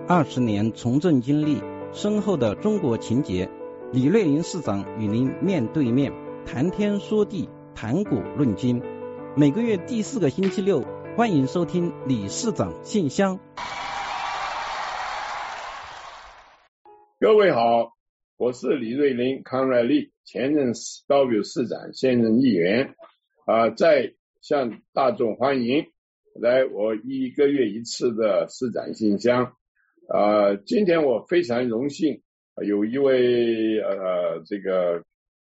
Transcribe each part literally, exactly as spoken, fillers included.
二十年从政经历，深厚的中国情结，李瑞林市长与您面对面谈天说地，谈古论今。每个月第四个星期六，欢迎收听李市长信箱。 各位好，我是李瑞林康瑞利，前任高雄市长，现任议员，啊、呃，在向大众欢迎来我一个月一次的市长信箱。啊、呃，今天我非常荣幸有一位呃这个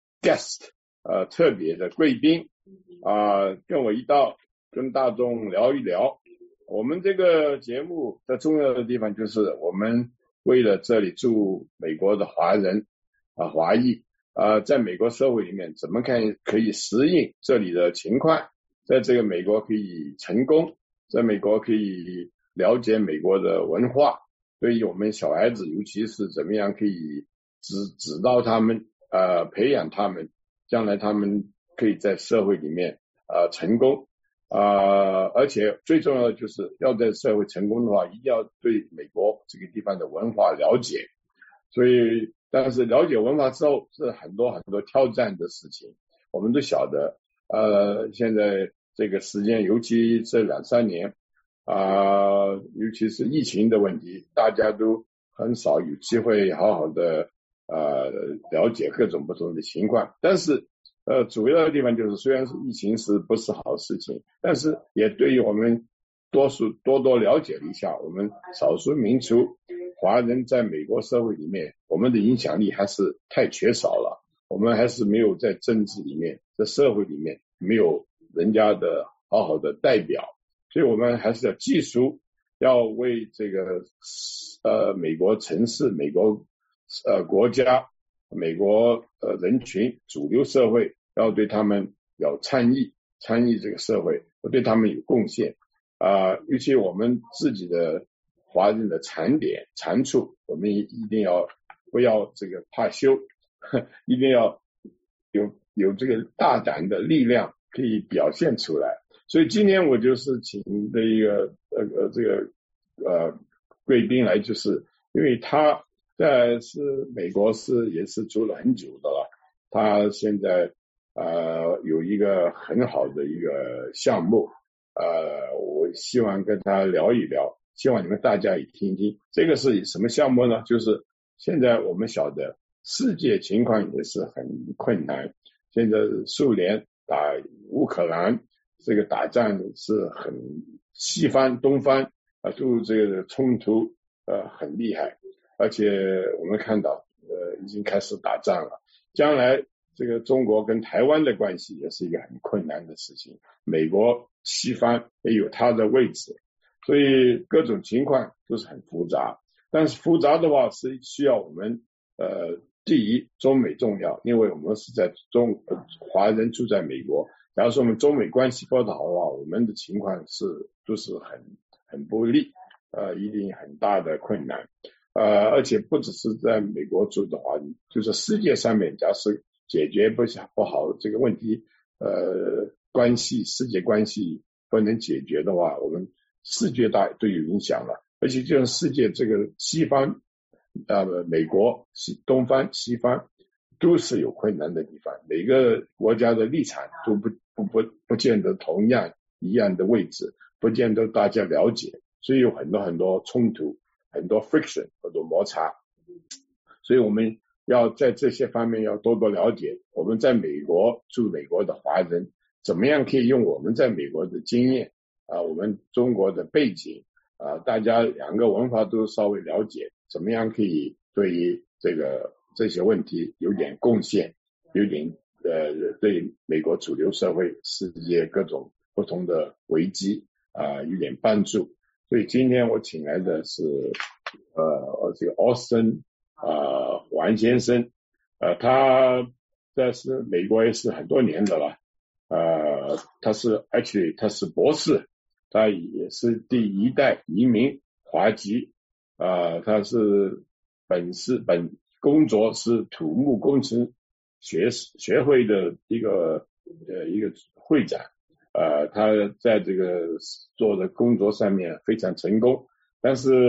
guest 呃特别的贵宾啊、呃，跟我一道跟大众聊一聊。我们这个节目的重要的地方就是我们为了这里住美国的华人啊华裔啊，在美国社会里面怎么看可以适应这里的情况，在这个美国可以成功，在美国可以了解美国的文化，对于我们小孩子尤其是怎么样可以指指导他们呃培养他们，将来他们可以在社会里面呃成功啊、呃，而且最重要的就是要在社会成功的话，一定要对美国这个地方的文化了解。所以但是了解文化之后是很多很多挑战的事情，我们都晓得呃现在这个时间，尤其这两三年啊、呃，尤其是疫情的问题，大家都很少有机会好好的呃了解各种不同的情况。但是呃主要的地方就是，虽然是疫情是不是好事情，但是也对于我们多数多多了解了一下我们少数民族华人在美国社会里面，我们的影响力还是太缺少了，我们还是没有在政治里面，在社会里面没有人家的好好的代表，所以我们还是要记住，要为这个呃美国城市、美国呃国家、美国呃人群、主流社会，要对他们要参与参与这个社会，对他们有贡献啊、呃，尤其我们自己的华人的长点长处，我们一定要不要这个怕羞，一定要有有这个大胆的力量可以表现出来。所以今天我就是请的一个呃呃这个呃贵宾来，就是因为他在是美国是也是住了很久的了，他现在呃有一个很好的一个项目，呃我希望跟他聊一聊，希望你们大家也听听。这个是什么项目呢？就是现在我们晓得世界情况也是很困难，现在苏联打乌克兰，这个打仗是很西方东方啊都这个冲突呃很厉害，而且我们看到呃已经开始打仗了，将来这个中国跟台湾的关系也是一个很困难的事情，美国西方也有它的位置，所以各种情况都是很复杂。但是复杂的话是需要我们呃第一中美重要，因为我们是在中、呃、华人住在美国，假如说我们中美关系不好的话，我们的情况是都是很很不利，呃一定很大的困难，呃而且不只是在美国住的华人，就是世界上面假使解决不不好这个问题，呃关系世界关系不能解决的话，我们世界大都有影响了。而且就是世界这个西方呃美国西东方西方都是有困难的地方，每个国家的立场都不不不不见得同样一样的位置，不见得大家了解，所以有很多很多冲突，很多 friction 很多摩擦，所以我们要在这些方面要多多了解。我们在美国住美国的华人怎么样可以用我们在美国的经验啊、呃，我们中国的背景啊、呃，大家两个文化都稍微了解，怎么样可以对于这个这些问题有点贡献，有点呃对美国主流社会世界各种不同的危机啊、呃、有点帮助。所以今天我请来的是呃这个 Austin 啊、呃、王先生，呃他在是美国也是很多年的了，呃他是 actually 他是博士，他也是第一代移民华籍，啊、呃，他是本是本工作是土木工程学学会的一个呃一个会长，呃，他在这个做的工作上面非常成功，但是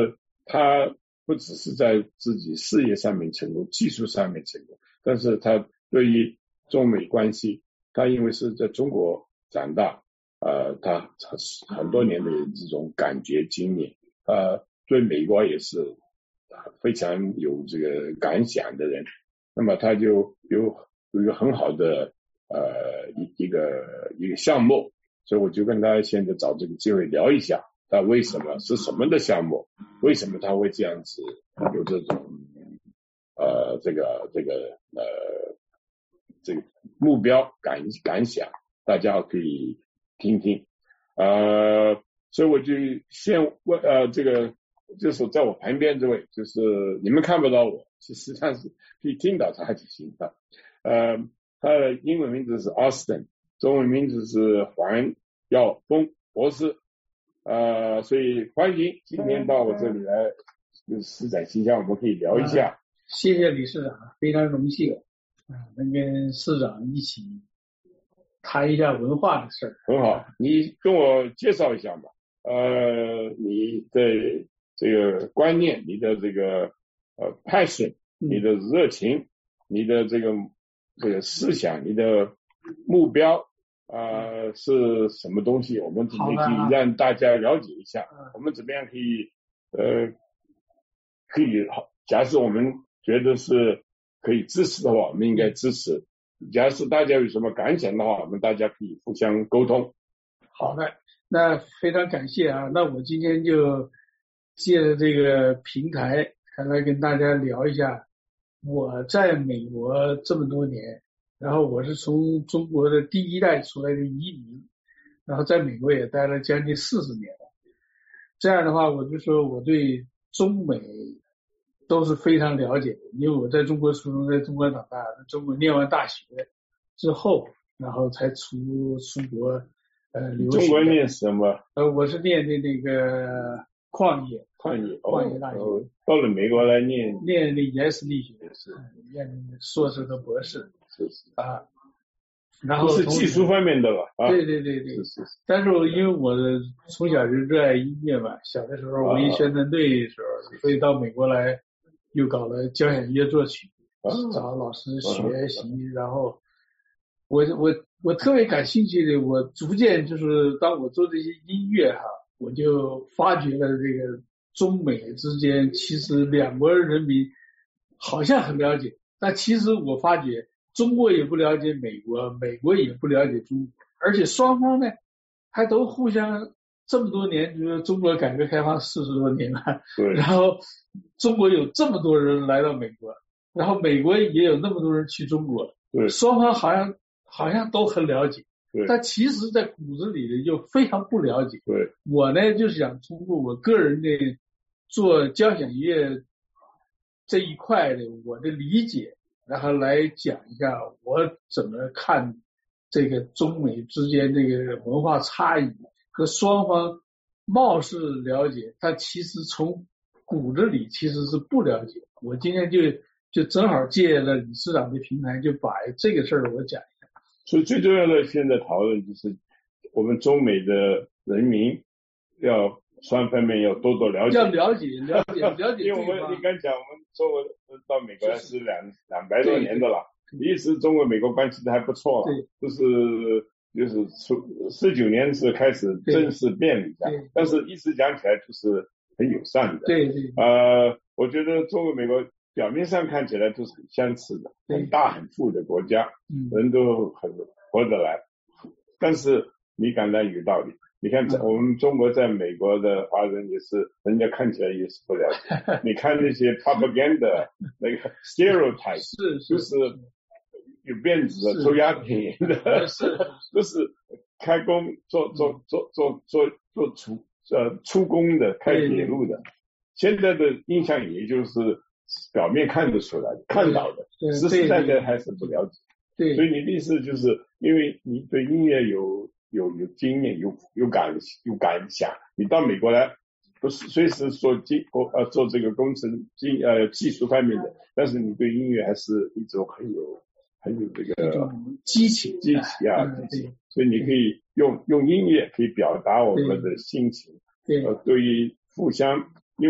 他不只是在自己事业上面成功，技术上面成功，但是他对于中美关系，他因为是在中国长大，呃，他很多年的这种感觉经验，呃，对美国也是非常有这个感想的人，那么他就有有一个很好的呃一一个一个项目，所以我就跟他现在找这个机会聊一下，他为什么是什么的项目，为什么他会这样子有这种呃这个这个呃这个目标感感想，大家可以听听，呃，所以我就先问呃这个就是在我旁边这位，就是你们看不到我，实际上是可以听到他就行了。呃，他的英文名字是 Austin， 中文名字是黄耀峰博士，呃，所以欢迎今天到我这里来，施展形象，我们可以聊一下。 啊、谢谢理事长，非常荣幸啊，能跟市长一起谈一下文化的事儿。 很好，你跟我介绍一下吧。呃，你的这个观念，你的这个呃 passion， 你的热情，你的这个这个思想，你的目标呃是什么东西？我们怎么可以让大家了解一下？我们怎么样可以呃可以假设我们觉得是可以支持的话，我们应该支持。假设大家有什么感想的话，我们大家可以互相沟通。 好的，那非常感谢啊。那我今天就借着这个平台来跟大家聊一下我在美国这么多年，然后我是从中国的第一代出来的移民，然后在美国也待了将近四十年了。这样的话，我就说我对中美都是非常了解的，因为我在中国出生，在中国长大，在中国念完大学之后，然后才出出国呃留学。 中国念什么？ 呃，我是念的那个矿业， 矿业， 矿业大学。 哦，到了美国来念念那研实力学，是念硕士和博士， 是是啊。然后是技术方面的了，啊， 对对对对， 是是是。 但是因为我从小就热爱音乐嘛，小的时候文艺宣传队的时候，啊、所以到美国来又搞了交响乐作曲，啊、找老师学习，啊、然后我我我特别感兴趣的，我逐渐就是当我做这些音乐哈，我就发觉了这个中美之间其实两国人民好像很了解，但其实我发觉。中国也不了解美国，美国也不了解中国，而且双方呢还都互相这么多年，就是中国改革开放四十多年了，然后中国有这么多人来到美国，然后美国也有那么多人去中国，双方好像好像都很了解，但其实在骨子里呢又非常不了解。 对， 我呢就是想通过我个人的做交响乐这一块的我的理解。然后来讲一下我怎么看这个中美之间这个文化差异和双方貌似了解，但其实从骨子里其实是不了解。我今天就就正好借了理事长的平台，就把这个事儿我讲一下。 所以最重要的现在讨论就是我们中美的人民要双方面要多多了解， 要了解了解了解。 因为我们你刚讲我们中国到美国是两两百多年的了，一直中国美国关系都还不错了，就是就是从十九年是开始正式变了一下，但是一直讲起来就是很友善的。 对对。 呃，我觉得中国美国表面上看起来都是很相似的，很大很富的国家，人都很合得来，但是你讲的有道理。你看，我们中国在美国的华人也是，人家看起来也是不了解。你看那些 propaganda 那个 stereotype， 是就是有辫子的、抽鸦片的， 是都是开工做做做做做做出呃出工的、开铁路的。现在的印象也就是表面看得出来、看到的，实实在在还是不了解。 对， 所以你的意思就是因为你对音乐有。有有经验，有有感有感想，你到美国来，不是随时做技呃做这个工程技呃技术方面的，但是你对音乐还是一种很有很有这个激情激情啊，激情，所以你可以用用音乐可以表达我们的心情， 对， 呃，对于互相，因为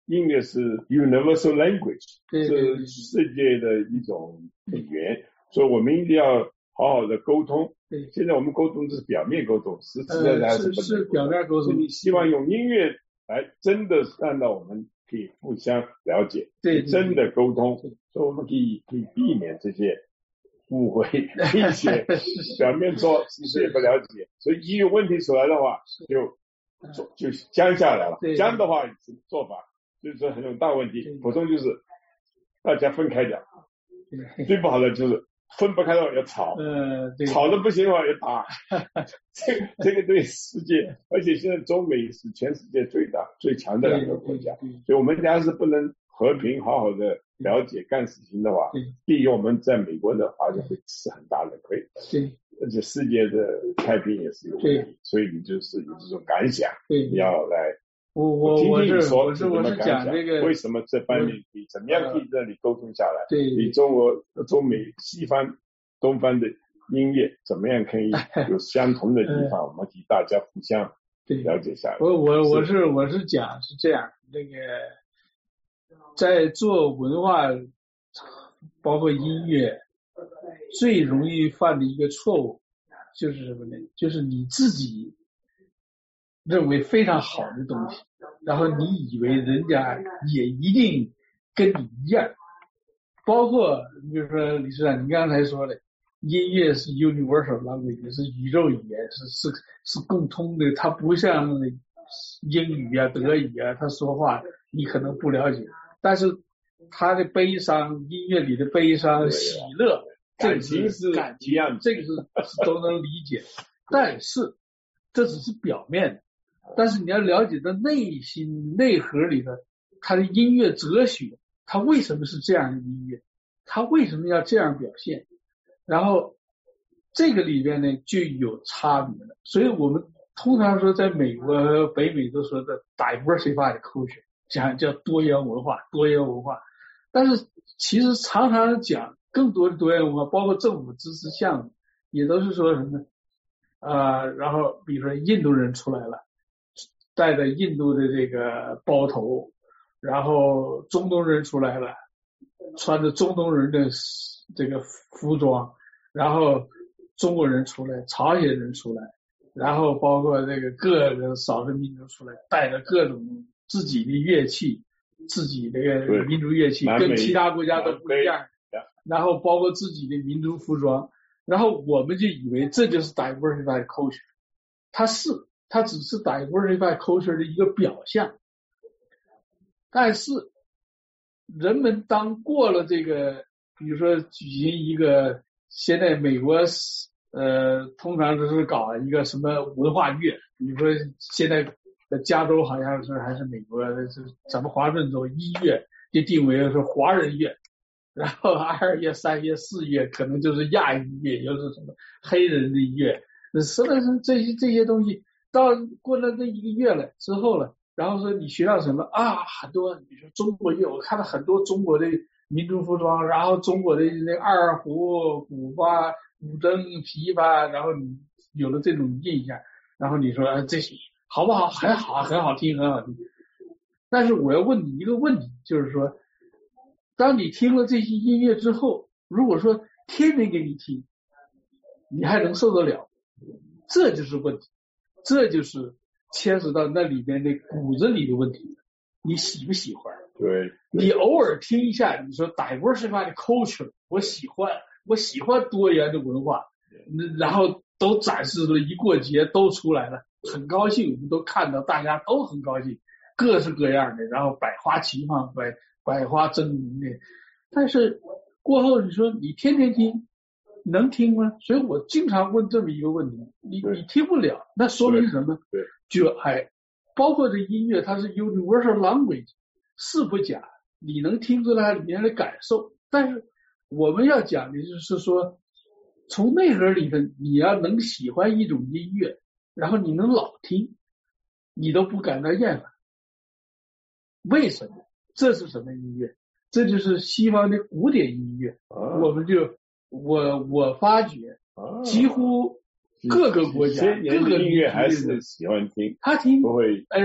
音乐是 universal language， 对对对是世界的一种语言，所以我们一定要好好的沟通。 对， 现在我们沟通是表面沟通，实质上还呃， 是不能是是表面沟通。 你希望用音乐来真的让到我们可以互相了解， 对， 真的沟通，所以我们可以可以避免这些误会，并且表面做其实也不了解，所以一有问题出来的话，就就僵下来了。僵的话做法就是说很有大问题，普通就是大家分开讲，最不好的就是分不开的话要吵， 呃， 吵的不行的话要打，这个这个对世界，而且现在中美是全世界最大最强的两个国家，所以我们家是不能和平好好的了解干事情的话，第一我们在美国的华人会吃很大的亏， 对， 而且世界的太平也是有问题，所以你就是有这种感想， 对， 你要来。 我我听我是听你说我是我是讲这个为什么这方面可以怎么样可以让你沟通下来？ 对， 你中国、中美、西方、东方的音乐怎么样可以有相同的地方？我们可以大家互相了解下来。 我我我是我是讲是这样，那个在做文化，包括音乐，最容易犯的一个错误就是什么呢？就是你自己认为非常好的东西，然后你以为人家也一定跟你一样，包括你比如说李市长你刚才说的，音乐是 universal language， 是宇宙语言，是是是共通的，它不像英语啊、德语啊，他说话你可能不了解，但是他的悲伤，音乐里的悲伤、喜乐， 感情是感一样， 这个是是都能理解，但是这只是表面的。但是你要了解到内心内核里的他的音乐哲学，他为什么是这样的音乐，他为什么要这样表现，然后这个里边呢就有差别了。所以我们通常说在美国和北美都说的 diversified culture， 讲叫多元文化多元文化，但是其实常常讲更多的多元文化，包括政府支持项目也都是说什么啊、呃，然后比如说印度人出来了，带着印度的这个包头，然后中东人出来了，穿着中东人的这个服装，然后中国人出来，朝鲜人出来，然后包括这个各个少数民族出来，带着各种自己的乐器，自己的民族乐器跟其他国家都不一样，然后包括自己的民族服装，然后我们就以为这就是 diversified culture， 它是它只是 diversified culture 的一个表象，但是人们当过了这个，比如说举行一个，现在美国呃通常就是搞一个什么文化月，比如说现在加州好像是还是美国是咱们华盛顿一月就定为是华人月，然后二月、三月、四月可能就是亚裔月，又是什么黑人的月，什么这些这些东西。到过了这一个月了之后了，然后说你学到什么啊？很多比如说中国乐，我看到很多中国的民族服装，然后中国的那二胡、古巴、古筝、琵琶，然后你有了这种印象，然后你说、啊、这些好不好？很好，很好听，很好听。但是我要问你一个问题，就是说，当你听了这些音乐之后，如果说天天给你听，你还能受得了？这就是问题。这就是牵扯到那里边的骨子里的问题，你喜不喜欢？ 对， 你偶尔听一下，你说 diversified culture， 我喜欢，我喜欢多元的文化，然后都展示了，一过节都出来了，很高兴，我们都看到，大家都很高兴，各式各样的，然后百花齐放，百百花争鸣的。但是过后你说你天天听。能听吗？所以我经常问这么一个问题，你你听不了，那说明什么？ 对， 就哎，包括这音乐，它是 universal language， 是不假，你能听出来里面的感受。但是我们要讲的就是说，从内核里头，你要能喜欢一种音乐，然后你能老听，你都不感到厌烦。为什么？这是什么音乐？这就是西方的古典音乐，啊、我们就。我我发觉，几乎各个国家、 各个音乐还是喜欢听， 他听不会。 呃，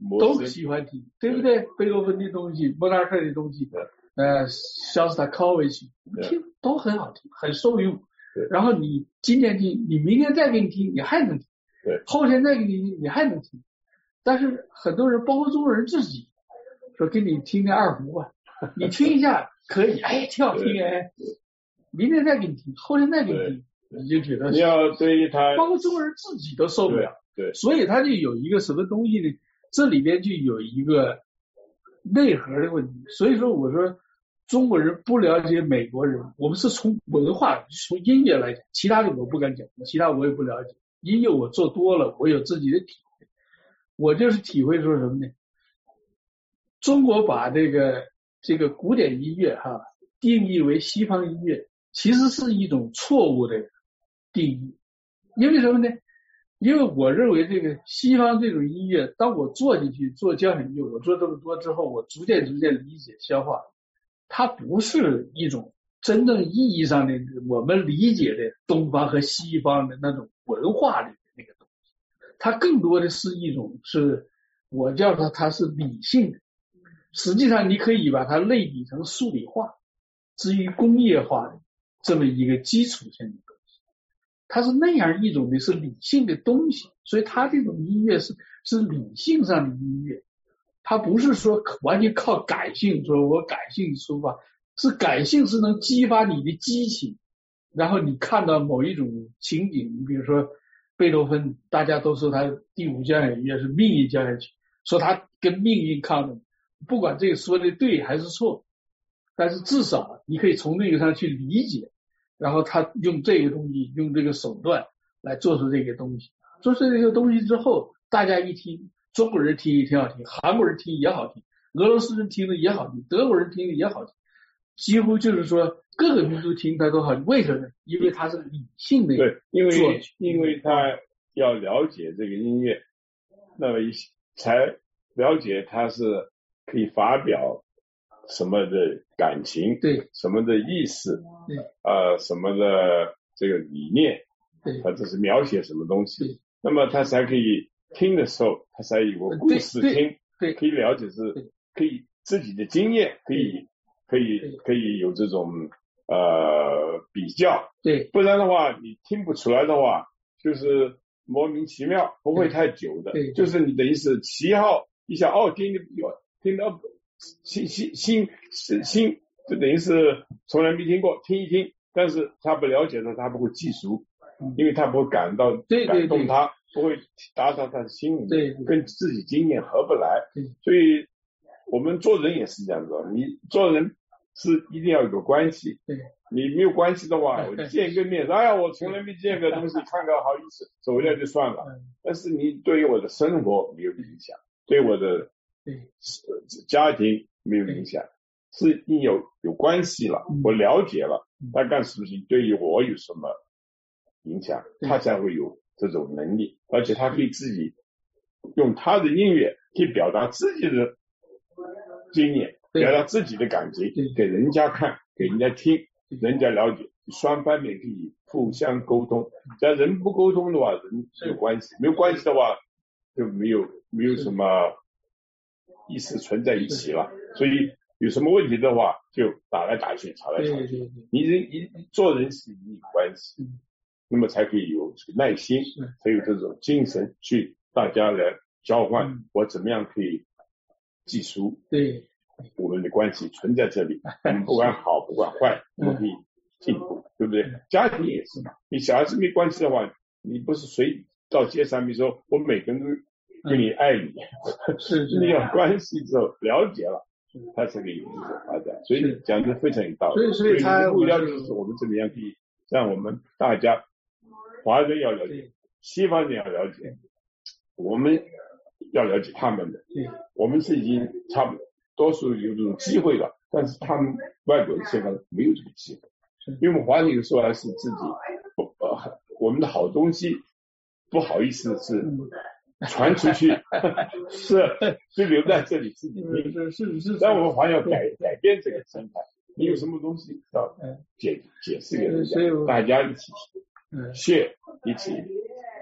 都喜欢听，对不对？贝多芬的东西，莫扎特的东西，呃，肖斯塔科维奇，听都很好听，很受用。然后你今天听，你明天再给你听，你还能听； 对， 后天再给你听，你还能听。但是很多人，包括中国人自己，说给你听听二胡吧，你听一下可以，哎，挺好听哎。明天再给你听，后天再给你听，你就觉得你要对于他， 包括中国人自己都受不了。 对，对， 所以他就有一个什么东西呢？这里边就有一个内核的问题。所以说，我说中国人不了解美国人，我们是从文化、从音乐来讲，其他的我不敢讲，其他我也不了解。音乐我做多了，我有自己的体会。我就是体会说什么呢？中国把这个这个古典音乐哈定义为西方音乐，其实是一种错误的定义。因为什么呢？因为我认为这个西方这种音乐，当我做进去做交响乐，我做这么多之后，我逐渐逐渐理解消化，它不是一种真正意义上的我们理解的东方和西方的那种文化里的那个东西，它更多的是一种是我叫它它是理性的。实际上你可以把它类比成数理化，至于工业化的这么一个基础性的东西，它是那样一种的是理性的东西，所以它这种音乐是是理性上的音乐，它不是说完全靠感性，说我感性抒发，是感性是能激发你的激情，然后你看到某一种情景，你比如说贝多芬，大家都说他第五交响乐是命运交响曲，说他跟命运抗争，不管这个说的对还是错，但是至少你可以从那个上去理解，然后他用这个东西，用这个手段来做出这个东西，做出这个东西之后，大家一听，中国人听也挺好听，韩国人听也好听，俄罗斯人听的也好听，德国人听的也好听，几乎就是说各个民族听它都好听。为什么？因为它是理性的， 对，因为因为他要了解这个音乐，那么一才了解它是可以发表什么的感情， 对， 什么的意思， 对， 呃，什么的这个理念， 对， 它这是描写什么东西，那么他才可以听的时候，他才有个故事听， 对， 可以了解是，可以自己的经验可以可以可以有这种呃比较， 对， 不然的话你听不出来的话，就是莫名其妙，不会太久的， 对， 就是你等于是七号一下哦，听的听到新新新新，就等于是从来没听过，听一听，但是他不了解的，他不会记熟，因为他不会感到对感动他，不会达到他的心里面，跟自己经验合不来，所以我们做人也是这样子，你做人是一定要有个关系，你没有关系的话，我见个面，哎呀，我从来没见过东西，看个好意思，走掉就算了，但是你对于我的生活没有影响，对我的家庭没有影响，是你有有关系了，我了解了他干什么事情对于我有什么影响，他才会有这种能力，而且他可以自己用他的音乐去表达自己的经验，表达自己的感情，给人家看，给人家听，人家了解，双方面可以互相沟通。只要人不沟通的话，人有关系，没有关系的话就没有没有什么意思存在一起了，所以有什么问题的话就打来打去，吵来吵去。你人你做人是你有关系，那么才可以有这个耐心，才有这种精神去大家来交换，我怎么样可以记熟对我们的关系存在这里，我们不管好不管坏，我们可以进步，对不对？家庭也是嘛，你小孩子没关系的话，你不是随到街上面说我每个人都跟你爱你， 是你有关系之后了解了，他才可以有这种发展。所以讲的非常有道理。 所以所以他目标就是我们怎么样可以让我们大家华人要了解，西方人要了解，我们要了解他们的。我们是已经差不多多数有这种机会了，但是他们外国人现在没有这个机会，因为我们华人有时候还是自己不呃我们的好东西不好意思是传出去，是就留在这里自己听。 是是是， 但我们华人要改改变这个生态，你有什么东西要解解释给人家，大家一起学，一起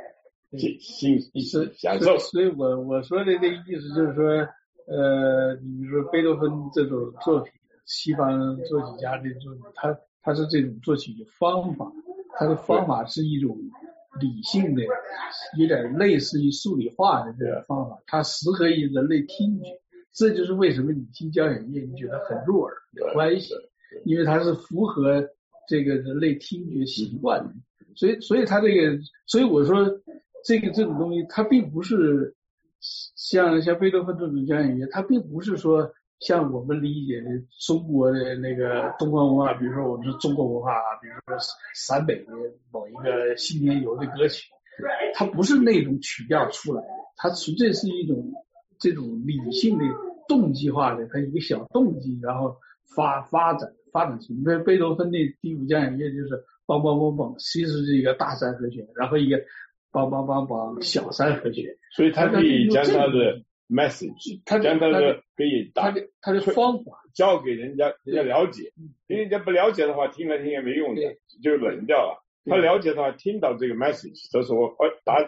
心心一时享受。 所以我我说的这个意思就是说，呃，你比如说贝多芬这种作品，西方作曲家的作品，他他是这种作曲的方法，他的方法是一种理性的，有点类似于数理化的这种方法，它适合于人类听觉。这就是为什么你听交响乐你觉得很入耳的关系，因为它是符合这个人类听觉习惯的。所以，所以它这个，所以我说这个这种东西，它并不是像像贝多芬这种交响乐，它并不是说像我们理解的中国的那个东方文化，比如说我们说中国文化，比如说陕北的某一个新年游的歌曲，它不是那种曲调出来的，它纯粹是一种这种理性的动机化的，它一个小动机，然后发发展发展出。那贝多芬的第五交响乐就是梆梆梆梆，其实是一个大三和弦，然后一个梆梆梆梆小三和弦， 所以他可以将他的 message， 他将他的可以打他的他的方法教给人家，人家了解。因为人家不了解的话，听来听也没用的，就冷掉了。他了解的话，听到这个 message， 这时候呃打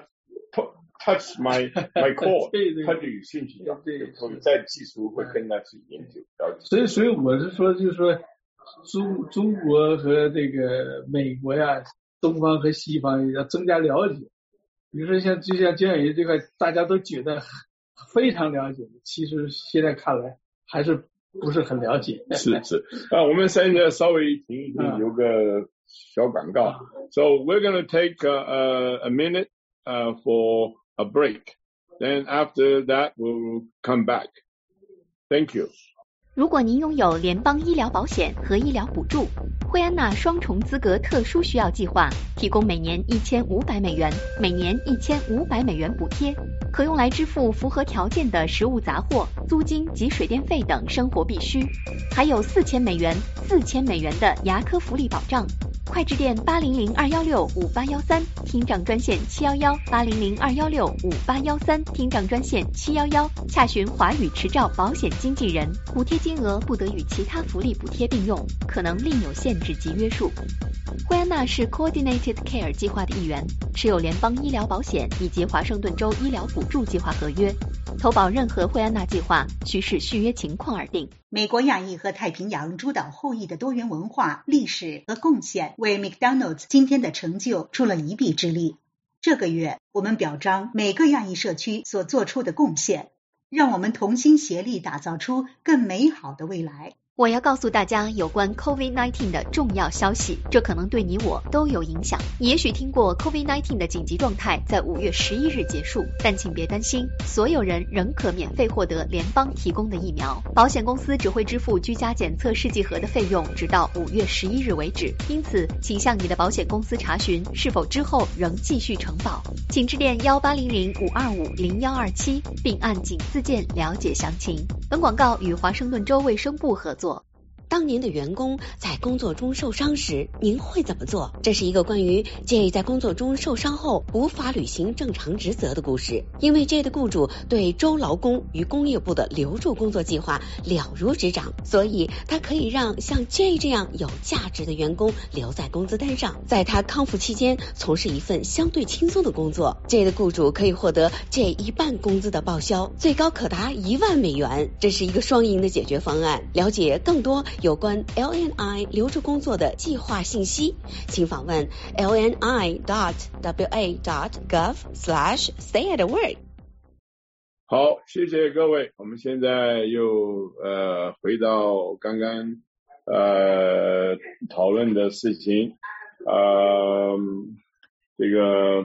touch my my core， 他就有兴趣了，所以在技术会跟他去研究了解。 所以，所以我是说，就是说中中国和这个美国呀，东方和西方要增加了解。比如说像就像交响乐这块，大家都觉得非常了解，其实现在看来还是不是很了解。 是是啊，我们现在稍微停一停，有个小广告。So we're going to take a, a minute uh, for a break. Then after that, we'll come back. Thank you. 如果您拥有联邦医疗保险和医疗补助，惠安娜双重资格特殊需要计划提供每年一千五百美元，每年一千五百美元补贴，可用来支付符合条件的食物杂货、租金及水电费等生活必需，还有四千美元、四千美元的牙科福利保障。快致电八零零二幺六五八幺三，听障专线七幺幺八零零二幺六五八幺三，听障专线七幺幺，洽询华语持照保险经纪人。补贴金额不得与其他福利补贴并用，可能另有限制及约束。惠安娜是 Coordinated Care 计划的一员，持有联邦医疗保险以及华盛顿州医疗补助计划合约。投保任何惠安娜计划需视续约情况而定。 美国亚裔和太平洋诸岛后裔的多元文化、历史和贡献为 McDonald's 今天的成就出了一臂之力。这个月，我们表彰每个亚裔社区所做出的贡献，让我们同心协力打造出更美好的未来。 我要告诉大家有关 COVID 十九 的重要消息，这可能对你我都有影响。你也许听过 COVID 十九 的紧急状态在五月十一日结束，但请别担心，所有人仍可免费获得联邦提供的疫苗。保险公司只会支付居家检测试剂盒的费用，直到五月十一日为止。因此，请向你的保险公司查询是否之后仍继续承保。请致电幺八零零五二五零幺二七，并按井字键了解详情。本广告与华盛顿州卫生部合作。 当您的员工在工作中受伤时，您会怎么做？这是一个关于 J 在工作中受伤后无法履行正常职责的故事。因为 J 的雇主对州劳工与工业部的留住工作计划了如指掌，所以他可以让像 J 这样有价值的员工留在工资单上，在他康复期间从事一份相对轻松的工作。J 的雇主可以获得 J 一半工资的报销，最高可达一万美元。这是一个双赢的解决方案。了解更多有关 L N I 留住工作的计划信息，请访问 L N I dot W A dot gov slash stay at work。 好，谢谢各位。我们现在又呃回到刚刚呃讨论的事情。呃这个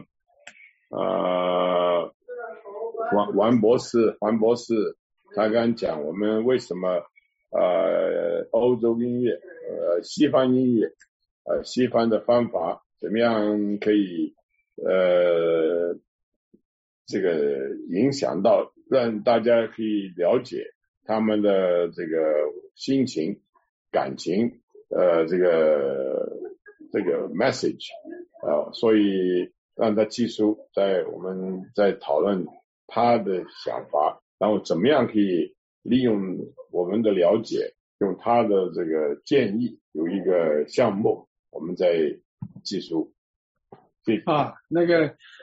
呃王王博士王博士他刚讲我们为什么呃，欧洲音乐，呃，西方音乐，呃，西方的方法怎么样可以呃，这个影响到，让大家可以了解他们的这个心情、感情，呃，这个这个 message， 呃，所以让他记住，在我们在讨论他的想法，然后怎么样可以利用我们的了解，用他的这个建议，有一个项目，我们在技术。 啊，那个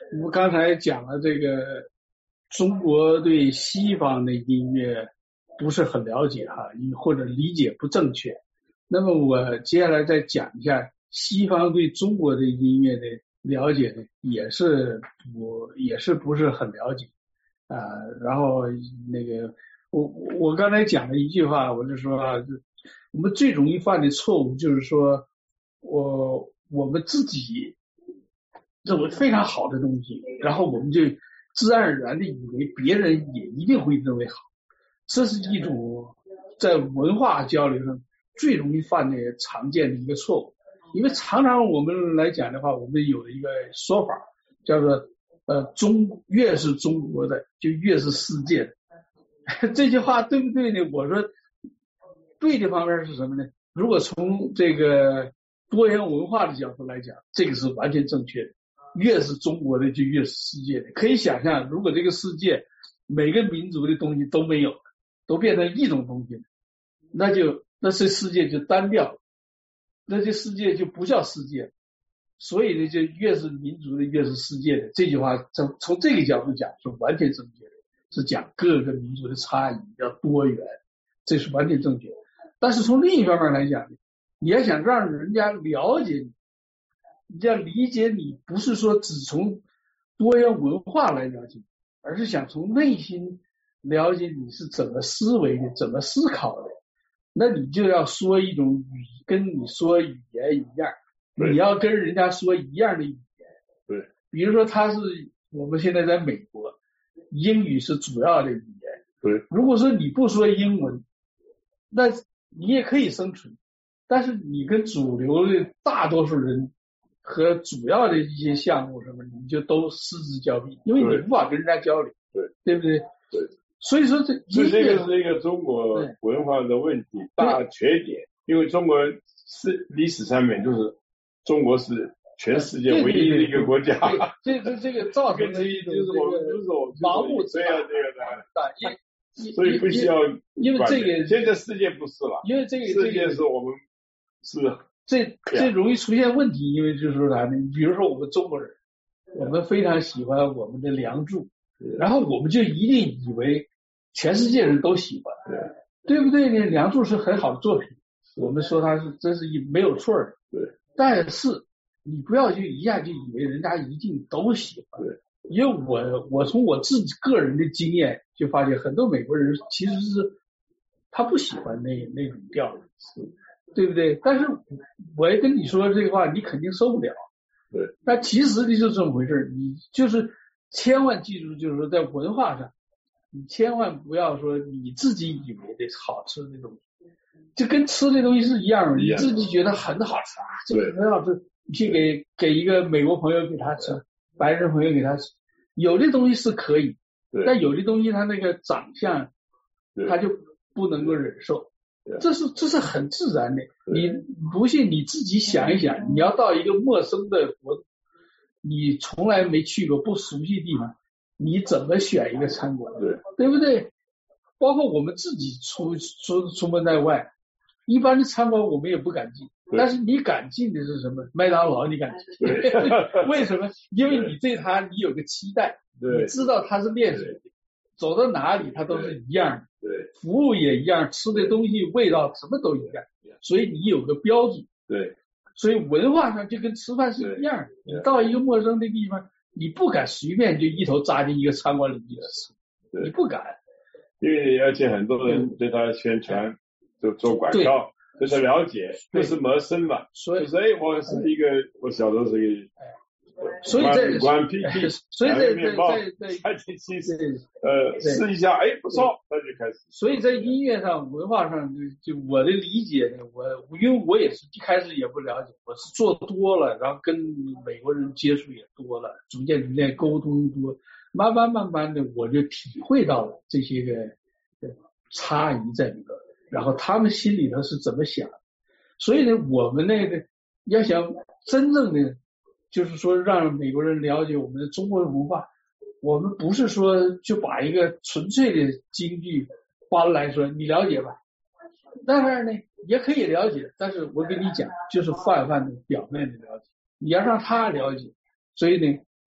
我们刚才讲了这个中国对西方的音乐不是很了解哈，或者理解不正确。那么我接下来再讲一下西方对中国的音乐的了解呢，也是不也是不是很了解啊、呃。然后那个我我刚才讲了一句话，我就说啊，我们最容易犯的错误就是说，我我们自己认为非常好的东西，然后我们就自然而然的以为别人也一定会认为好，这是一种在文化交流上最容易犯的常见的一个错误。因为常常我们来讲的话，我们有一个说法叫做呃中越是中国的就越是世界的。这句话对不对呢？我说对的方面是什么呢？如果从这个多元文化的角度来讲，这个是完全正确的。越是中国的就越是世界的。可以想象，如果这个世界每个民族的东西都没有，都变成一种东西，那就那这世界就单调，那这世界就不叫世界。所以呢，就越是民族的越是世界的，这句话从从这个角度讲是完全正确的，是讲各个民族的差异要多元，这是完全正确的。但是从另一方面来讲，你要想让人家了解你，你要理解你，不是说只从多元文化来了解，而是想从内心了解你是怎么思维的，怎么思考的。那你就要说一种语，跟你说语言一样，你要跟人家说一样的语言。 对， 比如说他是我们现在在美国，英语是主要的语言。 对， 如果说你不说英文，那你也可以生存，但是你跟主流的大多数人和主要的一些项目什么，你就都失之交臂，因为你无法跟人家交流， 对， 对不对？ 对。 所以说这， 所以这个是一个中国文化的问题大缺点，因为中国是历史上面就是中国是全世界唯一的一个国家， 这这这个造成的一种就是我们就是我盲目这样这个的， 因所以不需要， 因为这个现在世界不是了， 因为这个世界是我们是这这容易出现问题，因为就是说啥呢？比如说我们中国人，我们非常喜欢我们的梁祝，然后我们就一定以为全世界人都喜欢，对对不对呢？梁祝是很好的作品，我们说它是真是一没有错的， 对。 但是你不要就一下就以为人家一定都喜欢， 对。 因为我我从我自己个人的经验就发现，很多美国人其实是他不喜欢那那种调子，对不对？但是我也跟你说这个话，你肯定受不了。 对。 但其实的就是这么回事，你就是千万记住，就是说在文化上，你千万不要说你自己以为的好吃的东西，就跟吃的东西是一样的，你自己觉得很好吃啊，这个很好吃，你去给给一个美国朋友给他吃，白人朋友给他吃，有的东西是可以，但有的东西他那个长相他就不能够忍受，这是这是很自然的。你不信你自己想一想，你要到一个陌生的国度，你从来没去过不熟悉的地方，你怎么选一个餐馆？ 对， 对不对？包括我们自己出出出门在外，一般的餐馆我们也不敢进，但是你敢进的是什么？麦当劳你敢进？为什么？因为你对它你有个期待，你知道它是练水的，走到哪里它都是一样的， 对， 服务也一样，吃的东西味道什么都一样，所以你有个标准。 对， 所以文化上就跟吃饭是一样的，你到一个陌生的地方，你不敢随便就一头扎进一个餐馆里去吃，你不敢。 因为而且很多人对他宣传，就做广告，对他了解，不是谋生嘛。 所以， 所以我是一个，我小时候是一个， 所以这， 关屁屁， 所以在面包， 在在三七七十，呃，试一下，哎，不错，那就开始。 所以在音乐上、文化上，就就我的理解呢，我因为我也是一开始也不了解，我是做多了，然后跟美国人接触也多了，逐渐逐渐沟通多。慢慢慢慢的，我就体会到了这些个差异在里头，然后他们心里头是怎么想。所以呢，我们那个要想真正的，就是说让美国人了解我们的中国文化，我们不是说就把一个纯粹的京剧搬来说你了解吧，当然呢也可以了解，但是我跟你讲，就是泛泛的表面的了解，你要让他了解。所以呢，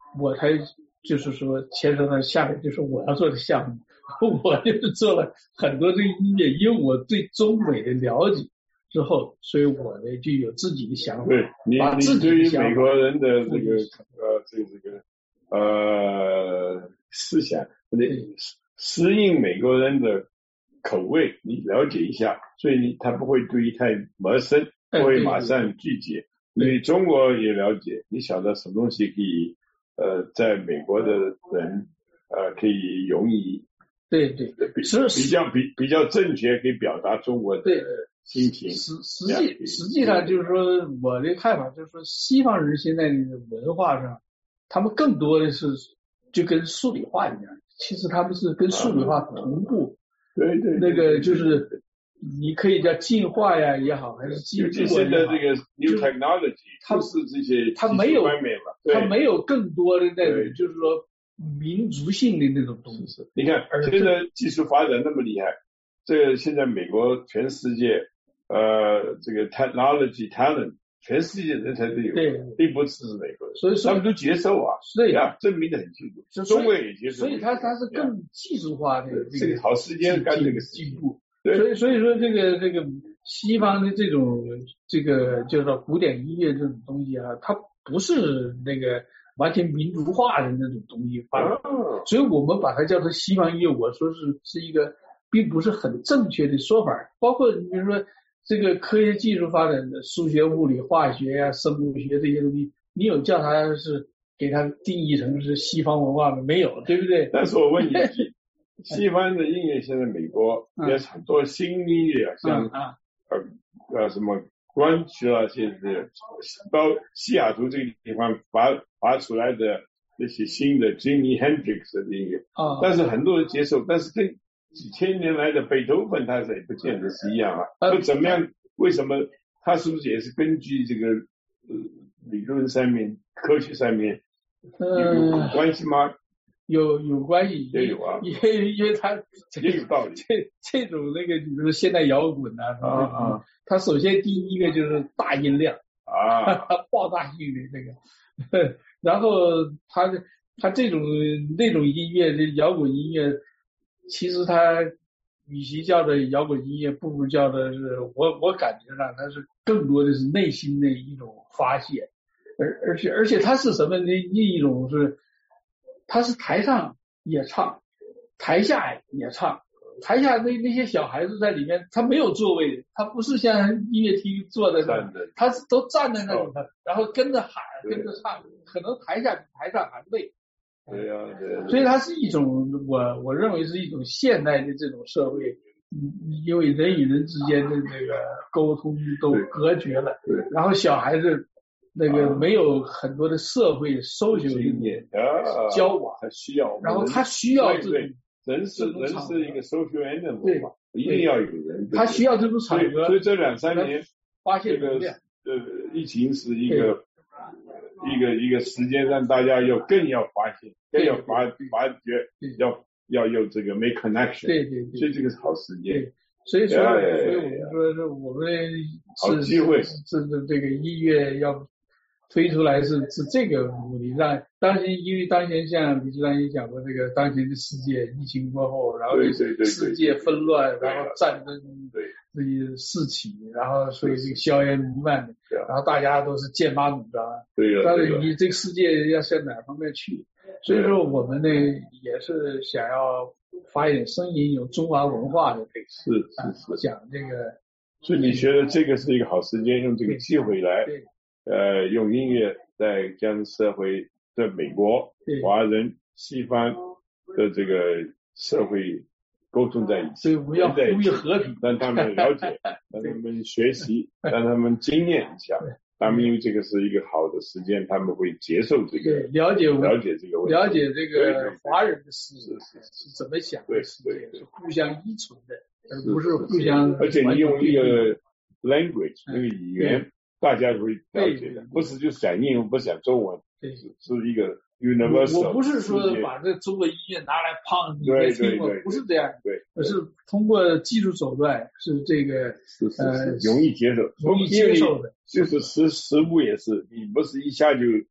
我才就是说牵扯到下面就是我要做的项目，我就是做了很多这个音乐，因为我对中美的了解之后，所以我呢就有自己的想法。 对你，你对于美国人的这个呃这个这个呃思想，适应美国人的口味，你了解一下，所以你他不会对于太陌生，不会马上拒绝。你中国也了解，你晓得什么东西可以呃在美国的人呃可以容易对对比比较比比较正确，可以表达中国的心情。 实实际实际上就是说，我的看法就是说，西方人现在的文化上，他们更多的是就跟数理化一样，其实他们是跟数理化同步。 啊、对, 对, 对, 对，那个就是你可以叫进化呀也好，还是进步也好。 现在这个 new technology， 它是这些它没有它没有更多的那种就是说民族性的那种东西。 你看现在技术发展那么厉害，这个现在美国全世界呃这个 technology talent 全世界人才都有， 对， 并不只是美国人， 所以他们都接受啊， 对呀，证明的很清楚，中国也接受， 所以它它是更技术化的这个好时间干这个进步。所以所以说这个这个西方的这种这个就是说古典音乐这种东西啊，它不是那个完全民族化的那种东西，反而，所以我们把它叫做西方音乐，我说是是一个并不是很正确的说法。包括你比如说这个科学技术发展的数学、物理、化学呀、啊、生物学这些东西，你有叫它是给它定义成是西方文化吗？没有，对不对？ 但是我问你西方的音乐现在美国也很多新音乐，嗯、像、嗯、呃呃什么关曲啊，现在到西雅图这个地方发发出来的那些新的 Jimi Hendrix 的音乐， 啊、嗯， 但是很多人接受，但是跟几千年来的贝多芬他也不见得是一样啊。那、嗯、怎么样？为什么他是不是也是根据这个呃理论上面、科学上面有有关系吗？ 有有关系， 也有啊， 因为因为他也有道理。 这这种那个，比如说现代摇滚啊， 啊啊， 它首先第一个就是大音量啊， 爆炸性的那个，然后他他这种那种音乐，这摇滚音乐，其实它与其叫的摇滚音乐，不如叫的是我我感觉上它是更多的是内心的一种发泄，而而且而且它是什么呢？一种是。他是台上也唱，台下也唱，台下那那些小孩子在里面，他没有座位，他不是像音乐厅坐在那，他是都站在那里的，然后跟着喊，跟着唱，可能台下比台上还累。 对呀、啊，对、啊。 所以它是一种，我我认为是一种现代的这种社会，因为人与人之间的那个沟通都隔绝了， 对， 然后小孩子。那个没有很多的社会收集经验交往， 他需要， 然后他需要这种人是人是一个 social animal 嘛，一定要有人， 他需要这种场合。 所以这两三年发现这个呃疫情是一个一个一个时间，让大家要更要发现，更要发发觉，要要有这个 make connection， 对对对， 所以这个是好时间。 所以说，所以我们说是我们好机会， 这这这个音乐要。推出来是是这个目的，让当前因为当前像李志刚也讲过，这个当前的世界疫情过后，然后世界纷乱，然后战争这些事起，然后所以这个硝烟弥漫，然后大家都是剑拔弩张， 对， 但是你这个世界要向哪方面去？所以说我们呢也是想要发一点声音，有中华文化的这个是是是讲这个， 所以你觉得这个是一个好时间，用这个机会来。呃，用音乐在将社会在美国华人西方的这个社会沟通在一起， 所以我们要呼吁和平， 让他们了解，让他们学习，让他们经验一下。他们因为这个是一个好的时间，他们会接受这个， 了解了解这个问题， 了解这个华人的世界是怎么想的世界，是互相依存的，而不是互相。 而且你用一个 language 那个语言。大家会了解的，不是就讲英文不讲中文， 对， 是是一个 universal。 我不是说把这中国音乐拿来胖你来听，我不是这样， 对， 而是通过技术手段，是这个是是呃容易接受， 容易接受的， 就是食食物也是，你不是一下就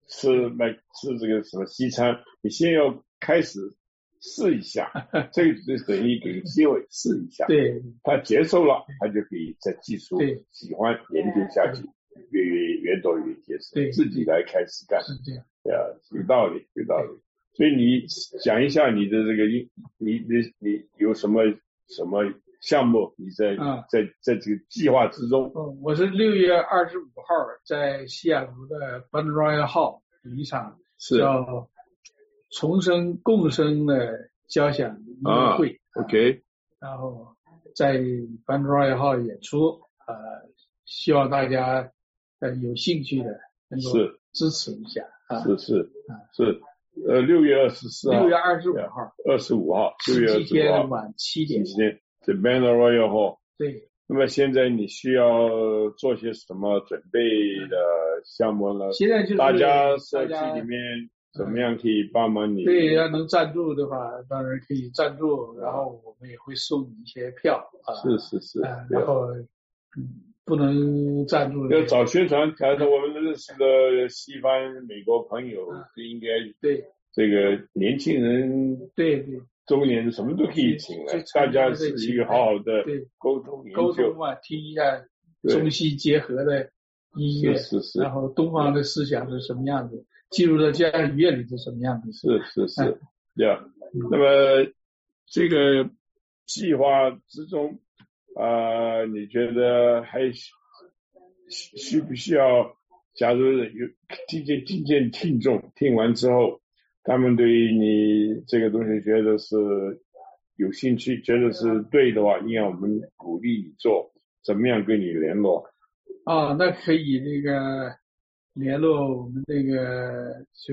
吃麦吃这个什么西餐，你先要开始试一下，这个就等于给个机会试一下。 对， 他接受了，他就可以再继续喜欢研究下去，越越越多越接受，自己来开始干。 是这样， 对啊，有道理，有道理。所以你讲一下你的这个，你你你你有什么什么项目？你在、嗯、在在这个计划之中？ 嗯，我是六月二十五号在西雅图的 Bund Royal Hall 有一场叫重生共生的交响音乐会。 啊、OK， 然后在 Bund Royal Hall 演出，呃，希望大家呃有兴趣的能够支持一下。啊、 是是是。呃，六月二十四号， 六月二十五号， 二十五号，六月二十五号， 星期天晚七点， 星期天，在 Bund Royal Hall。 对。 那么现在你需要做些什么准备的项目呢？ 现在就是大家社区里面怎么样可以帮忙你？ 对，要能赞助的话，当然可以赞助，然后我们也会送你一些票啊。 是是是。 啊、然后，嗯。不能赞助要找宣传，假如我们认识的西方美国朋友，就应该对这个年轻人， 对对， 中年人什么都可以请来，大家是一个好好的沟通研究， 沟通嘛，听一下中西结合的音乐， 是是是， 然后东方的思想是什么样子，进入到这样乐里是什么样子， 是是是，对啊。那么这个计划之中。啊、呃，你觉得还需需不需要？假如有听见听见听众听完之后，他们对于你这个东西觉得是有兴趣，觉得是对的话，应该我们鼓励你做。怎么样跟你联络？ 啊，那可以那个联络我们那个就是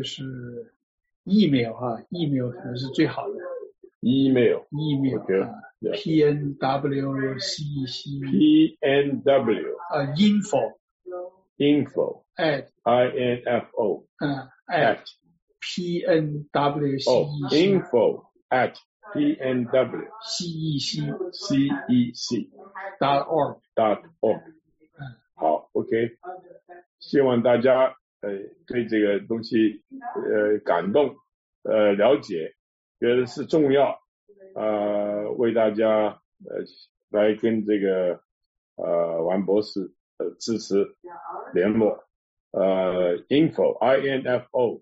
email 哈 ，email 可能是最好的。 email email、okay. 啊。Yeah. P N W C E C P N W 啊、uh, info info at I N F O 嗯 at P N W C E C info at P N W C E C C E C dot org dot org 嗯好 OK 希望大家呃对这个东西呃感动呃了解觉得是重要呃，为大家呃来跟这个呃王博士呃支持联络呃 info I N F O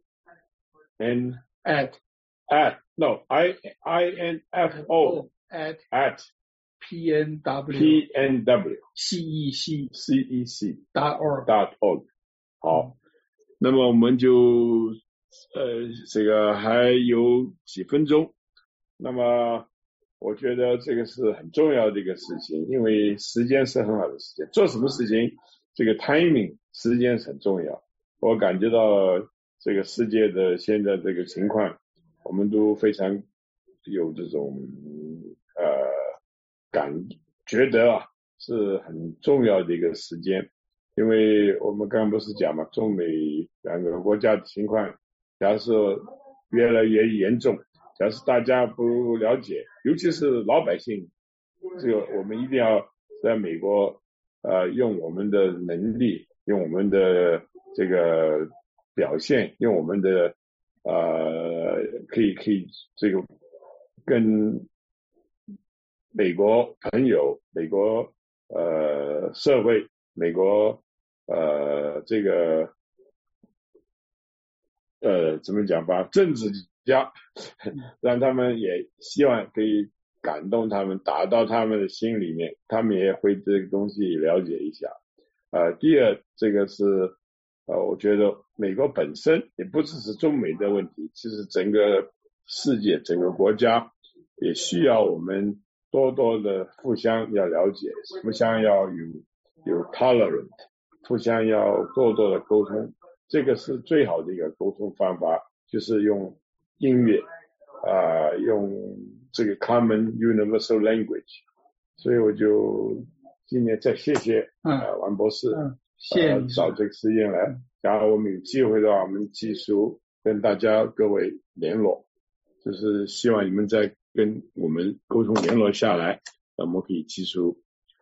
N at at no I I N F O at at P N W P N W C E C C E C dot org dot org 好，那么我们就呃这个还有几分钟。那么我觉得这个是很重要的一个事情，因为时间是很好的时间，做什么事情这个 timing 时间是很重要。我感觉到这个世界的现在这个情况，我们都非常有这种呃感觉得啊是很重要的一个时间，因为我们刚刚不是讲嘛，中美两个国家的情况假如是越来越严重，假如大家不了解，尤其是老百姓，这个我们一定要在美国呃用我们的能力，用我们的这个表现，用我们的呃可以可以这个跟美国朋友、美国呃社会、美国呃这个呃怎么讲吧，政治家让他们也希望可以感动他们，打到他们的心里面，他们也会这个东西了解一下。呃，第二，这个是呃，我觉得美国本身也不只是中美的问题，其实整个世界、整个国家也需要我们多多的互相要了解，互相要有有 tolerant， 互相要多多的沟通，这个是最好的一个沟通方法，就是用音乐啊、呃，用这个 common universal language， 所以我就今年再谢谢啊、呃、王博士， 嗯，谢谢你、 呃、找这个时间来，然后我们有机会的话，我们继续跟大家各位联络，就是希望你们再跟我们沟通联络下来，我们可以继续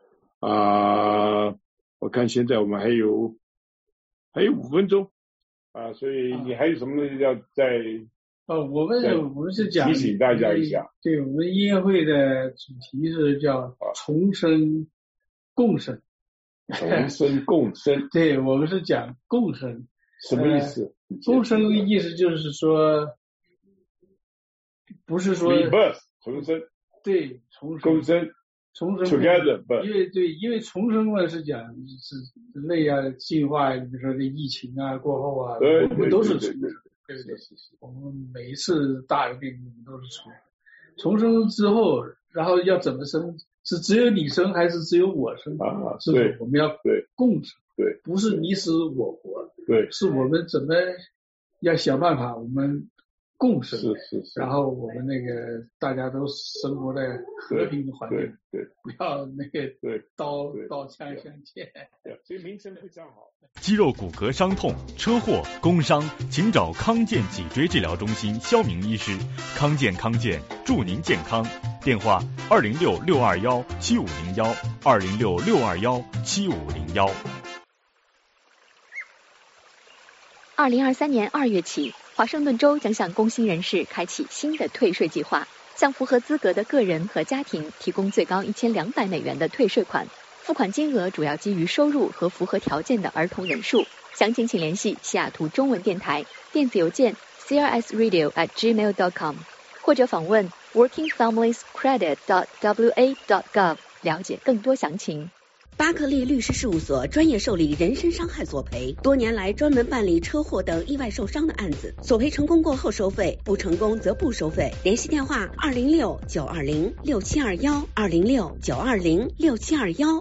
啊、呃，我看现在我们还有还有五分钟。 啊，所以你还有什么东西要再？ 哦，我们我们是讲提醒大家一下。 对，我们音乐会的主题是叫重生共生。 重生共生。 对，我们是讲共生。 什么意思？ 呃、共生的意思就是说，不是说 rebirth 重生。 对，重生。 共生。 重生 together， 因为对，因为重生嘛是讲是人类啊进化，比如说这疫情啊过后啊， 对我们都是重生。 对对对， 我们每一次大的病都是重生。重生之后，然后要怎么生？是只有你生还是只有我生？ 啊， 是对， 我们要共生， 对， 不是你死我活， 对， 是我们怎么要想办法，我们共生， 是是是， 然后我们那个大家都生活在和平的环境， 对，对， 不要那个对刀刀枪相见， 对，所以名声非常好。 肌肉骨骼伤痛、车祸、工伤，请找康健脊椎治疗中心肖明医师。康健康健，祝您健康。电话：二零六六二幺七五零幺，二零六六二幺七五零幺。 二零二三年二月起，华盛顿州将向工薪人士开启新的退税计划，向符合资格的个人和家庭提供最高一千两百美元的退税款。付款金额主要基于收入和符合条件的儿童人数。详情请联系西雅图中文电台，电子邮件 c r s radio at gmail dot com 或者访问 working families credit dot w a dot gov 了解更多详情。 巴克利律师事务所专业受理人身伤害索赔，多年来专门办理车祸等意外受伤的案子，索赔成功过后收费，不成功则不收费。联系电话二零六九二零六七二幺二零六九二零六七二幺。